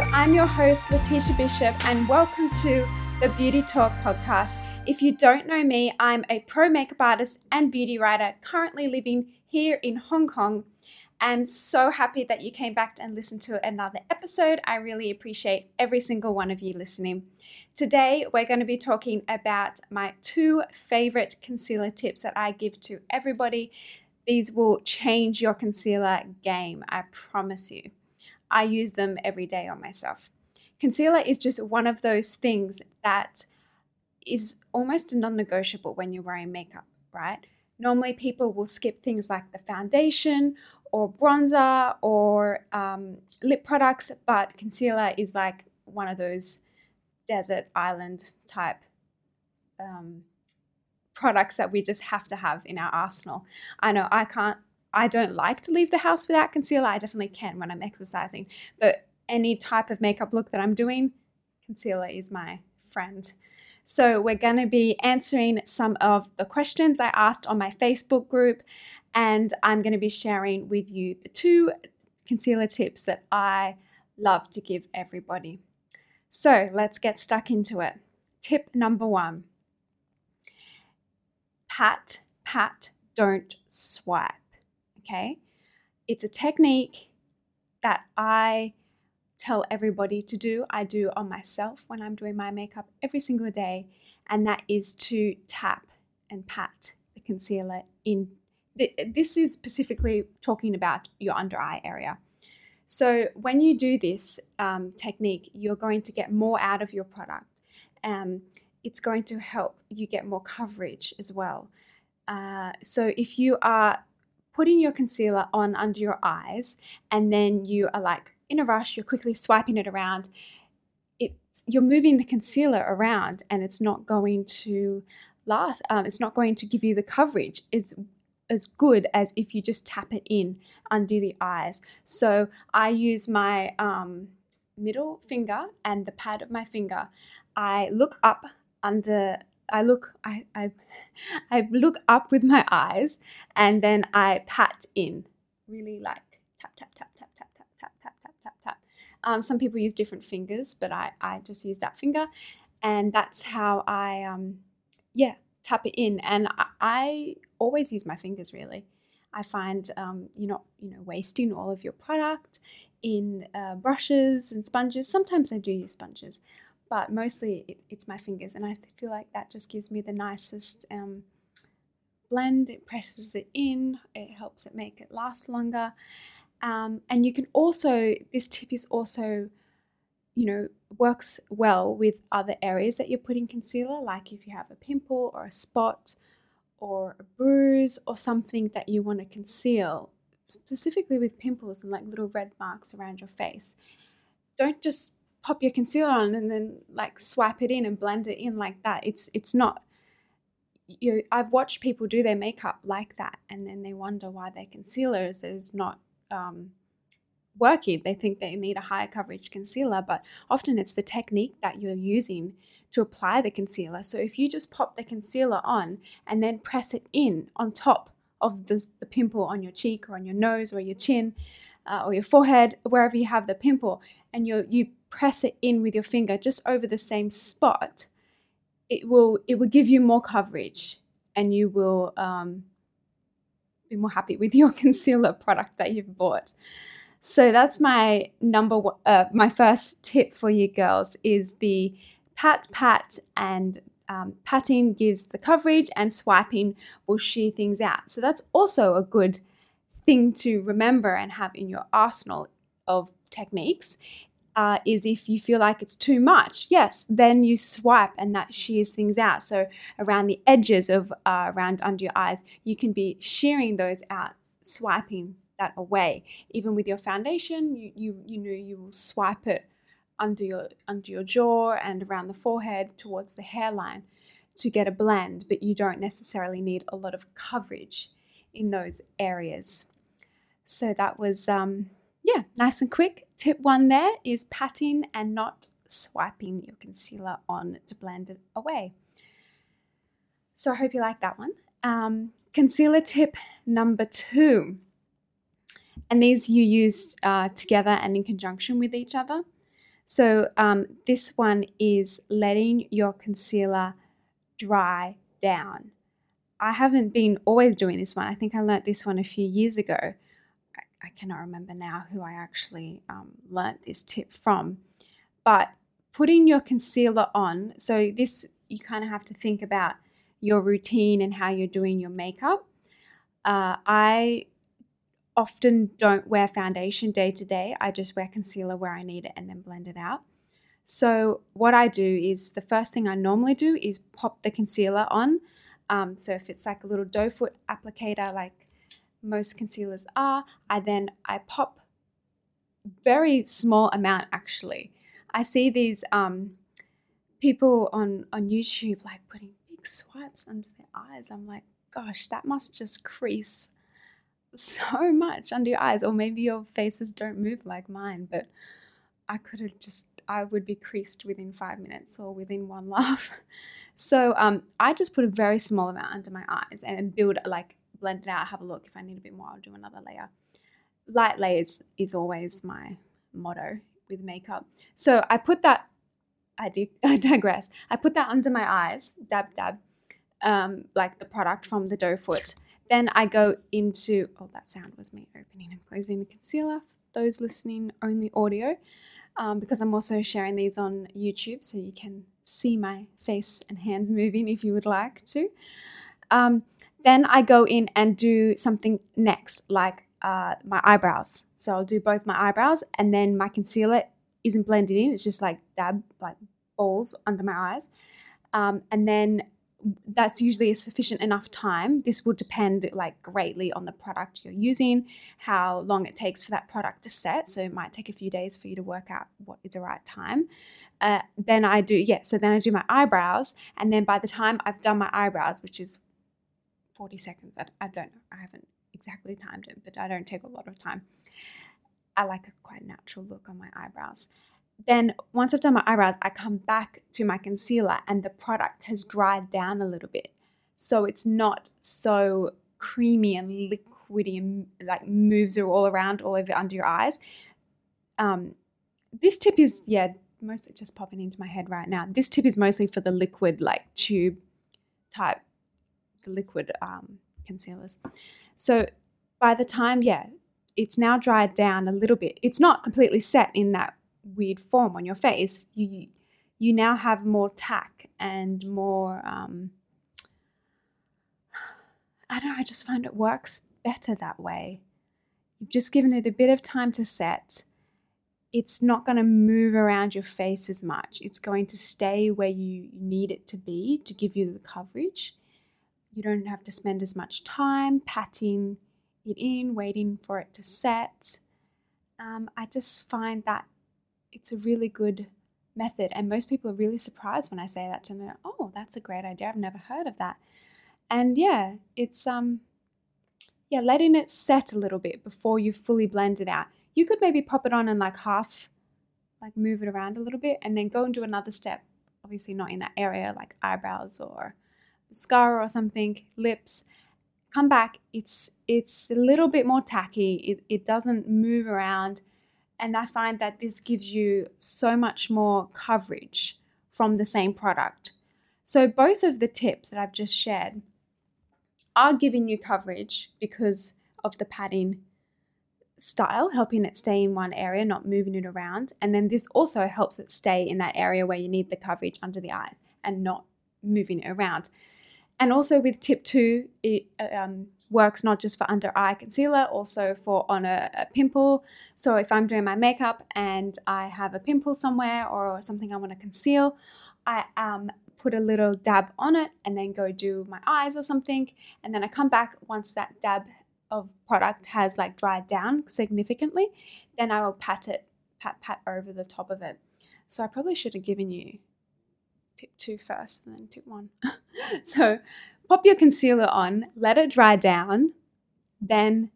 I'm your host, Letitia Bishop, and welcome to the Beauty Talk podcast. If you don't know me, I'm a pro makeup artist and beauty writer currently living here in Hong Kong. I'm so happy that you came back and listened to another episode. I really appreciate every single one of you listening. Today, we're going to be talking about my 2 favorite concealer tips that I give to everybody. These will change your concealer game, I promise you. I use them every day on myself. Concealer is just one of those things that is almost a non-negotiable when you're wearing makeup, right? Normally people will skip things like the foundation or bronzer or lip products, but concealer is like one of those desert island type products that we just have to have in our arsenal. I know I don't like to leave the house without concealer. I definitely can when I'm exercising, but any type of makeup look that I'm doing, concealer is my friend. So we're going to be answering some of the questions I asked on my Facebook group, and I'm going to be sharing with you the 2 concealer tips that I love to give everybody. So let's get stuck into it. Tip number 1, pat, don't swipe. Okay, it's a technique that I tell everybody to do. I do on myself when I'm doing my makeup every single day, and that is to tap and pat the concealer in. This is specifically talking about your under eye area. So when you do this technique, you're going to get more out of your product. It's going to help you get more coverage as well. So if you are putting your concealer on under your eyes and then you are like in a rush, you're quickly swiping it around, you're moving the concealer around and it's not going to last. It's not going to give you the coverage as good as if you just tap it in under the eyes. So I use my middle finger and the pad of my finger. I look up I look up with my eyes, and then I pat in, really like tap, tap, tap, tap, tap, tap, tap, tap, tap, tap, tap. Some people use different fingers, but I just use that finger, and that's how I tap it in. And I always use my fingers, really. I find you're not wasting all of your product in brushes and sponges. Sometimes I do use sponges, but mostly it's my fingers, and I feel like that just gives me the nicest blend. It presses it in, it helps it make it last longer. And you can also, this tip is also, works well with other areas that you're putting concealer, like if you have a pimple or a spot or a bruise or something that you want to conceal, specifically with pimples and like little red marks around your face. Don't just pop your concealer on and then like swipe it in and blend it in like that. It's not, I've watched people do their makeup like that, and then they wonder why their concealer is not working. They think they need a higher coverage concealer, but often it's the technique that you're using to apply the concealer. So if you just pop the concealer on and then press it in on top of the pimple on your cheek or on your nose or your chin or your forehead, wherever you have the pimple, and you press it in with your finger just over the same spot, it will give you more coverage, and you will be more happy with your concealer product that you've bought. So that's my my first tip for you girls is the pat, and patting gives the coverage and swiping will sheer things out. So that's also a good thing to remember and have in your arsenal of techniques. Is if you feel like it's too much, yes, then you swipe and that shears things out. So around the edges of around under your eyes, you can be shearing those out, swiping that away. Even with your foundation, you will swipe it under your jaw and around the forehead towards the hairline to get a blend, but you don't necessarily need a lot of coverage in those areas. So that was nice and quick. Tip 1 there is patting and not swiping your concealer on to blend it away. So I hope you like that one. Concealer tip number 2. And these you use together and in conjunction with each other. So this one is letting your concealer dry down. I haven't been always doing this one. I think I learnt this one a few years ago. I cannot remember now who I actually learnt this tip from. But putting your concealer on, so this, you kind of have to think about your routine and how you're doing your makeup. I often don't wear foundation day to day. I just wear concealer where I need it and then blend it out. So what I do is, the first thing I normally do is pop the concealer on. So if it's like a little doe foot applicator like most concealers are, I pop very small amount actually. I see these people on YouTube like putting big swipes under their eyes. I'm like, gosh, that must just crease so much under your eyes. Or maybe your faces don't move like mine, but I would be creased within 5 minutes or within one laugh. So I just put a very small amount under my eyes and blend it out, have a look. If I need a bit more, I'll do another layer. Light layers is always my motto with makeup. So I put that, I digress. I put that under my eyes, dab, like the product from the doe foot. Then I go into, oh, that sound was me opening and closing the concealer. For those listening, only audio. Because I'm also sharing these on YouTube, so you can see my face and hands moving if you would like to. Then I go in and do something next, like my eyebrows. So I'll do both my eyebrows, and then my concealer isn't blended in. It's just like dab, like balls under my eyes. And then that's usually a sufficient enough time. This will depend like greatly on the product you're using, how long it takes for that product to set. So it might take a few days for you to work out what is the right time. Then I do my eyebrows, and then by the time I've done my eyebrows, which is 40 seconds, I don't know, I haven't exactly timed it, but I don't take a lot of time. I like a quite natural look on my eyebrows. Then once I've done my eyebrows, I come back to my concealer and the product has dried down a little bit. So it's not so creamy and liquidy and like moves all around all over under your eyes. This tip is, mostly just popping into my head right now. This tip is mostly for the liquid, like tube type, the liquid concealers. So by the time, it's now dried down a little bit. It's not completely set in that weird form on your face. You now have more tack and more I don't know, I just find it works better that way. You've just given it a bit of time to set. It's not going to move around your face as much. It's going to stay where you need it to be to give you the coverage. You don't have to spend as much time patting it in, waiting for it to set. I just find that it's a really good method, and most people are really surprised when I say that to them. Oh, that's a great idea. I've never heard of that. And it's letting it set a little bit before you fully blend it out. You could maybe pop it on and move it around a little bit, and then go and do another step. Obviously not in that area, like eyebrows or mascara or something, lips. Come back. It's a little bit more tacky. It doesn't move around. And I find that this gives you so much more coverage from the same product. So both of the tips that I've just shared are giving you coverage because of the patting style, helping it stay in one area, not moving it around. And then this also helps it stay in that area where you need the coverage under the eyes and not moving it around. And also with tip 2, it works not just for under eye concealer, also for on a pimple. So if I'm doing my makeup and I have a pimple somewhere or something I want to conceal, I put a little dab on it and then go do my eyes or something. And then I come back once that dab of product has like dried down significantly, then I will pat over the top of it. So I probably should have given you tip 2 first and then tip 1. So pop your concealer on, let it dry down, then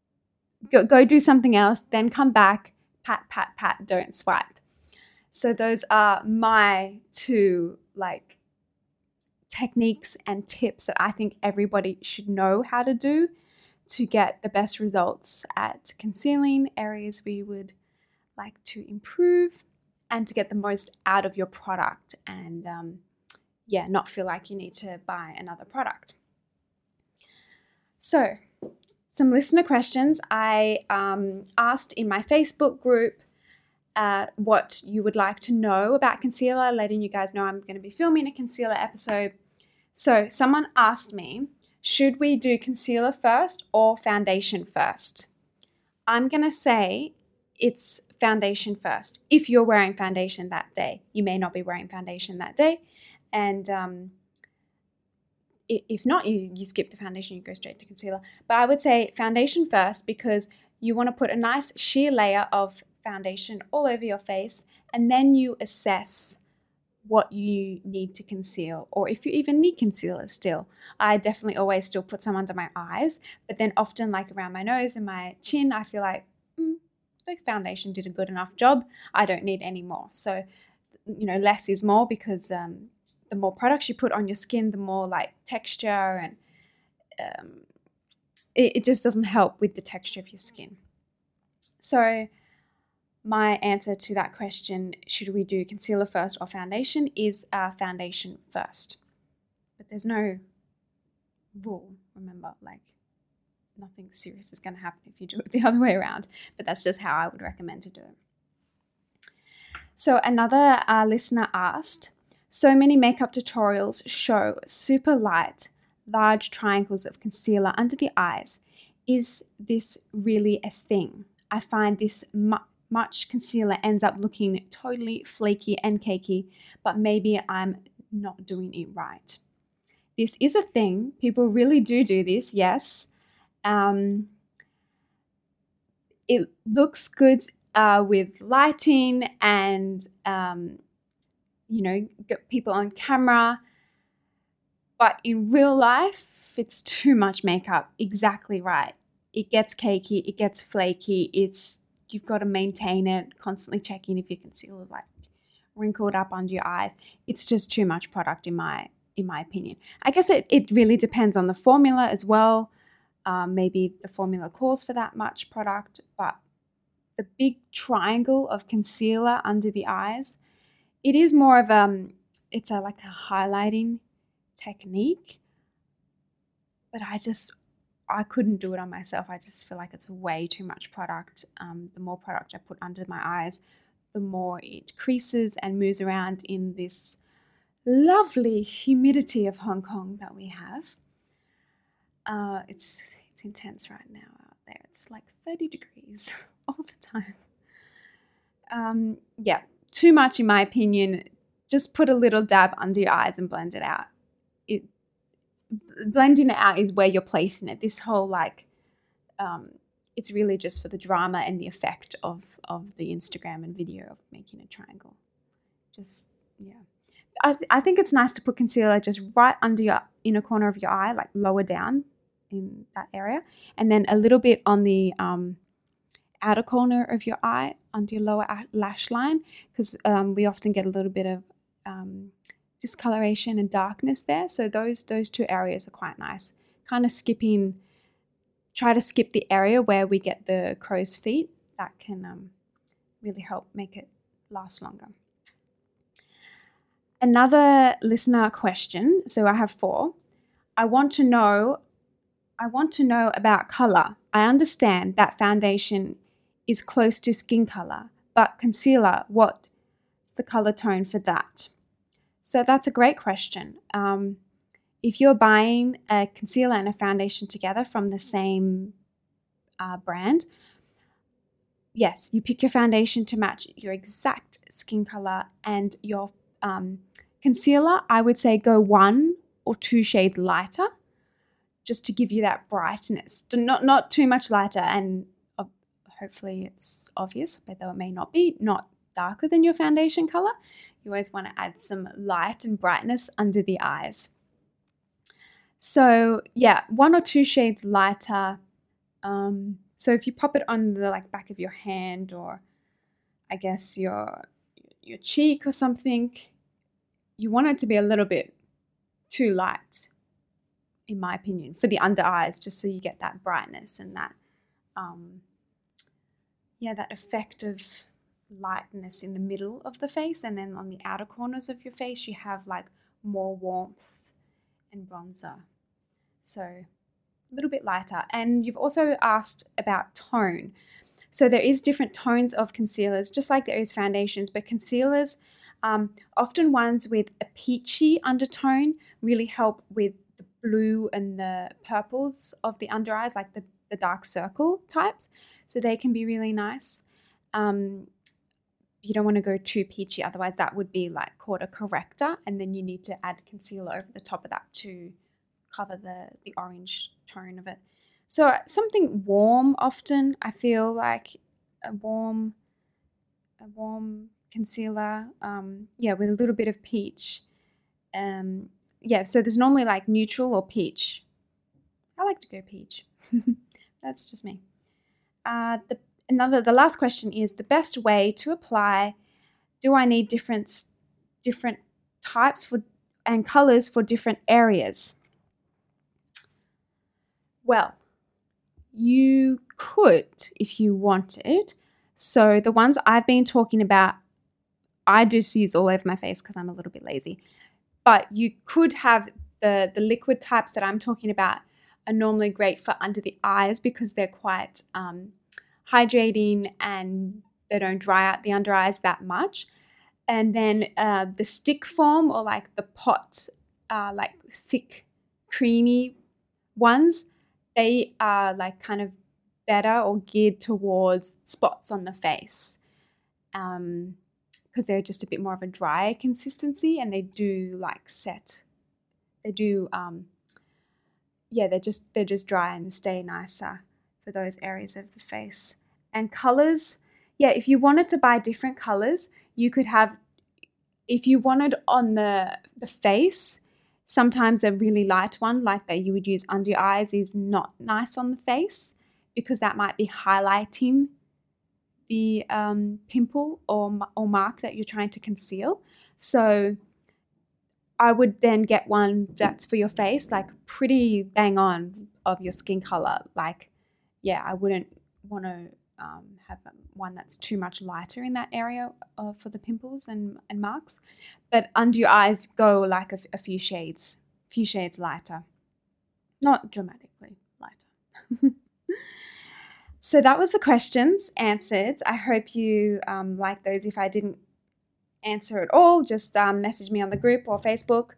go do something else, then come back, pat, don't swipe. So those are my 2 techniques and tips that I think everybody should know how to do to get the best results at concealing areas we would like to improve. and to get the most out of your product and not feel like you need to buy another product. So, some listener questions. I asked in my Facebook group what you would like to know about concealer, letting you guys know I'm going to be filming a concealer episode. So someone asked me, should we do concealer first or foundation first? I'm going to say it's foundation first. If you're wearing foundation that day, you may not be wearing foundation that day. And if not, you skip the foundation, you go straight to concealer. But I would say foundation first because you want to put a nice sheer layer of foundation all over your face, and then you assess what you need to conceal, or if you even need concealer still. I definitely always still put some under my eyes, but then often like around my nose and my chin, I feel like the foundation did a good enough job. I don't need any more. So, less is more, because the more products you put on your skin, the more like texture, and it just doesn't help with the texture of your skin. So my answer to that question, should we do concealer first or foundation, is foundation first. But there's no rule, remember, like nothing serious is going to happen if you do it the other way around. But that's just how I would recommend to do it. So another listener asked, so many makeup tutorials show super light, large triangles of concealer under the eyes. Is this really a thing? I find this much concealer ends up looking totally flaky and cakey, but maybe I'm not doing it right. This is a thing. People really do this, yes. It looks good with lighting and, get people on camera. But in real life, it's too much makeup. Exactly right. It gets cakey, it gets flaky, you've got to maintain it, constantly checking if your concealer is like wrinkled up under your eyes. It's just too much product in my opinion. I guess it really depends on the formula as well. Maybe the formula calls for that much product, but the big triangle of concealer under the eyes, it is more of it's like a highlighting technique, but I couldn't do it on myself. I just feel like it's way too much product. The more product I put under my eyes, the more it creases and moves around in this lovely humidity of Hong Kong that we have. It's intense right now out there. It's like 30 degrees all the time. Too much in my opinion. Just put a little dab under your eyes and blend it out. Blending it out is where you're placing it. This whole it's really just for the drama and the effect of the Instagram and video of making a triangle. I think it's nice to put concealer just right under your inner corner of your eye, like lower down in that area, and then a little bit on the outer corner of your eye under your lower lash line, because we often get a little bit of discoloration and darkness there. So those two areas are quite nice. Kind of try to skip the area where we get the crow's feet. That can really help make it last longer. Another listener question. So I have 4. I want to know about color. I understand that foundation is close to skin color, but concealer, what's the color tone for that? So that's a great question. If you're buying a concealer and a foundation together from the same brand, yes, you pick your foundation to match your exact skin color, and your concealer, I would say go 1 or 2 shades lighter, just to give you that brightness. Not too much lighter, and hopefully it's obvious, but though it may not be, not darker than your foundation color. You always want to add some light and brightness under the eyes. So 1 or 2 shades lighter. So if you pop it on the back of your hand, or I guess your cheek or something, you want it to be a little bit too light, in my opinion, for the under eyes, just so you get that brightness and that that effect of lightness in the middle of the face, and then on the outer corners of your face you have like more warmth and bronzer. So a little bit lighter. And you've also asked about tone. So there is different tones of concealers, just like there is foundations, but concealers, often ones with a peachy undertone, really help with the blue and the purples of the under eyes, like the dark circle types. So they can be really nice. You don't want to go too peachy, otherwise that would be like called a corrector, and then you need to add concealer over the top of that to cover the orange tone of it. So something warm, often I feel like a warm concealer, with a little bit of peach. So there's normally like neutral or peach. I like to go peach. That's just me. The last question is the best way to apply. Do I need different types and colors for different areas? Well, you could if you wanted. So the ones I've been talking about, I just use all over my face because I'm a little bit lazy. But you could have the liquid types that I'm talking about are normally great for under the eyes because they're quite hydrating and they don't dry out the under eyes that much. And then the stick form, or like the pot, like thick, creamy ones, they are like kind of better or geared towards spots on the face, because they're just a bit more of a dry consistency, and they do like set. They do, they're just dry and stay nicer for those areas of the face. And colors, if you wanted to buy different colors, you could have, if you wanted on the face, sometimes a really light one like that you would use under your eyes is not nice on the face because that might be highlighting the pimple or mark that you're trying to conceal. So I would then get one that's for your face, like pretty bang on of your skin color. Like, I wouldn't want to have one that's too much lighter in that area for the pimples and marks. But under your eyes, go like a few shades lighter. Not dramatically lighter. So that was the questions answered. I hope you like those. If I didn't answer at all, just message me on the group or Facebook,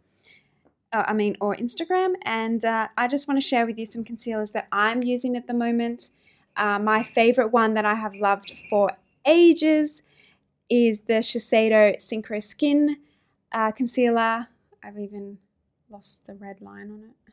or Instagram. And I just want to share with you some concealers that I'm using at the moment. My favorite one that I have loved for ages is the Shiseido Synchro Skin concealer. I've even lost the red line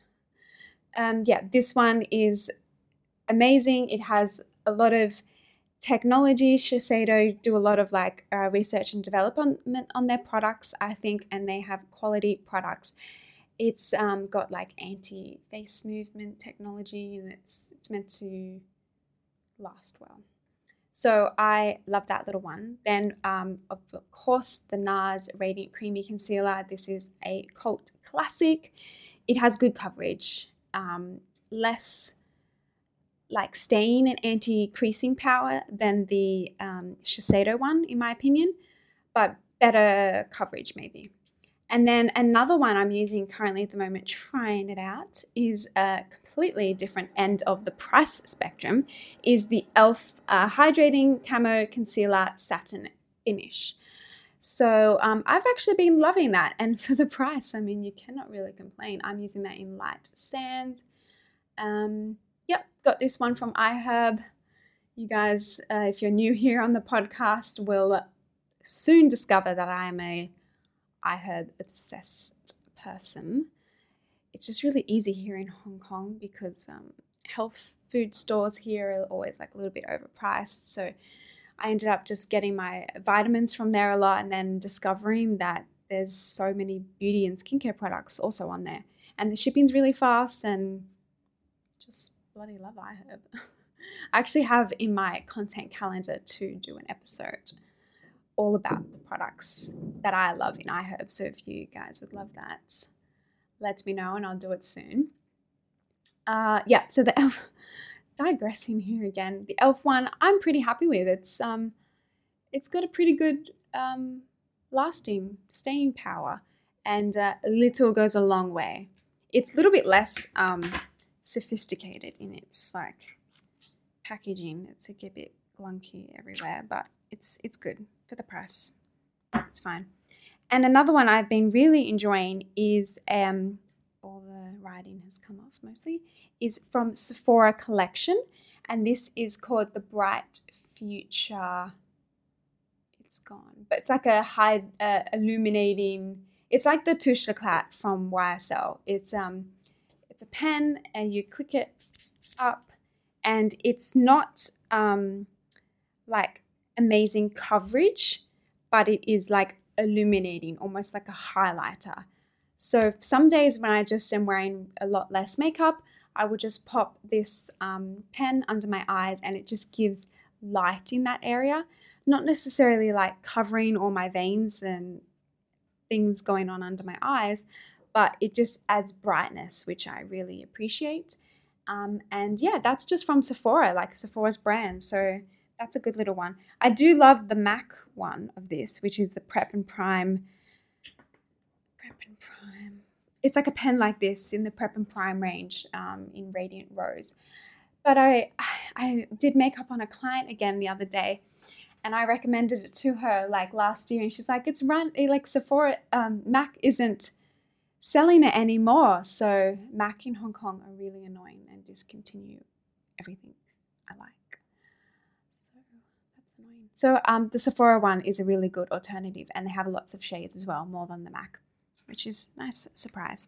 on it. This one is amazing. It has a lot of technology. Shiseido do a lot of like research and development on their products, I think, and they have quality products. It's got like anti-face movement technology, and it's meant to last well. So I love that little one. Then, of course, the NARS Radiant Creamy Concealer. This is a cult classic. It has good coverage, less like stain and anti-creasing power than the Shiseido one, in my opinion, but better coverage maybe. And then another one I'm using currently at the moment, trying it out, is a completely different end of the price spectrum, is the e.l.f. Hydrating Camo Concealer Satin Finish. So I've actually been loving that. And for the price, I mean, you cannot really complain. I'm using that in light sand. Got this one from iHerb. You guys, if you're new here on the podcast, will soon discover that I am a iHerb obsessed person. It's just really easy here in Hong Kong because health food stores here are always like a little bit overpriced. So I ended up just getting my vitamins from there a lot, and then discovering that there's so many beauty and skincare products also on there. And the shipping's really fast, and just bloody love iHerb. I actually have in my content calendar to do an episode all about the products that I love in iHerb. So if you guys would love that, let me know and I'll do it soon. So the e.l.f. digressing here again. The e.l.f. one I'm pretty happy with. it's got a pretty good lasting staying power, and a little goes a long way. It's a little bit less sophisticated in its like packaging. It's a bit glunky everywhere, but it's good for the price. It's fine. And another one I've been really enjoying is all the writing has come off mostly, is from Sephora Collection, and this is called the Bright Future. It's gone, but it's like a high illuminating. It's like the Touche Leclat from YSL. It's a pen, and you click it up, and it's not like amazing coverage, but it is like illuminating, almost like a highlighter. So some days when I just am wearing a lot less makeup, I will just pop this pen under my eyes, and it just gives light in that area. Not necessarily like covering all my veins and things going on under my eyes, but it just adds brightness, which I really appreciate. And yeah, that's just from Sephora, like Sephora's brand. So that's a good little one. I do love the MAC one of this, which is the Prep and Prime. It's like a pen like this in the Prep and Prime range in Radiant Rose. But I did makeup on a client again the other day, and I recommended it to her like last year, and she's like, like Sephora, MAC isn't selling it anymore. So MAC in Hong Kong are really annoying and discontinue everything I like. So that's annoying. So the Sephora one is a really good alternative, and they have lots of shades as well, more than the MAC, which is a nice surprise.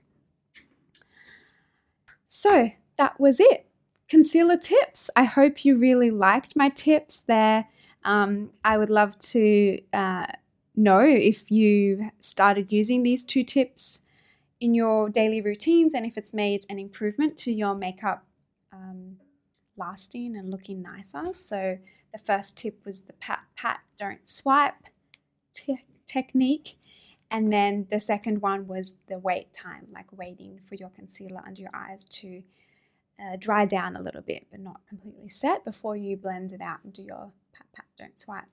So that was it. Concealer tips. I hope you really liked my tips there. I would love to know if you started using these 2 tips in your daily routines, and if it's made an improvement to your makeup lasting and looking nicer. So the first tip was the pat, don't swipe technique. And then the second one was the wait time, like waiting for your concealer under your eyes to dry down a little bit, but not completely set, before you blend it out and do your pat, don't swipe.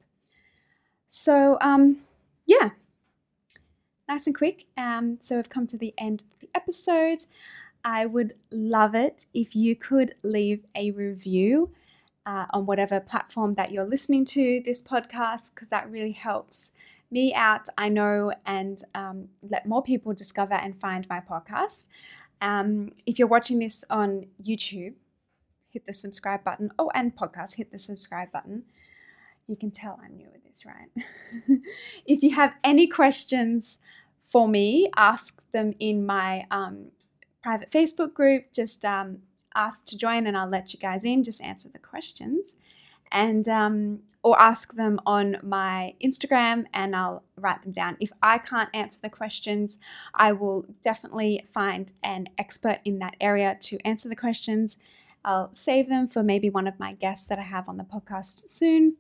So yeah, nice and quick. So we've come to the end of the episode. I would love it if you could leave a review on whatever platform that you're listening to this podcast, because that really helps me out, I know, and let more people discover and find my podcast. If you're watching this on YouTube, hit the subscribe button. Oh, and podcast, hit the subscribe button. You can tell I'm new at this, right? If you have any questions for me, ask them in my private Facebook group. Just ask to join and I'll let you guys in. Just answer the questions. And or ask them on my Instagram and I'll write them down. If I can't answer the questions, I will definitely find an expert in that area to answer the questions. I'll save them for maybe one of my guests that I have on the podcast soon.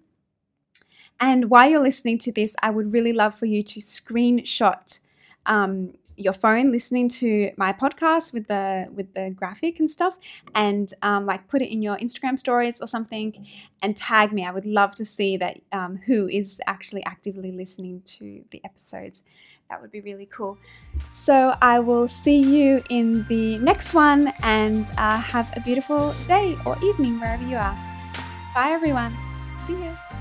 And while you're listening to this, I would really love for you to screenshot your phone listening to my podcast with the graphic and stuff, and like put it in your Instagram stories or something and tag me. I would love to see that who is actually actively listening to the episodes. That would be really cool. So I will see you in the next one, and have a beautiful day or evening wherever you are. Bye everyone. See you.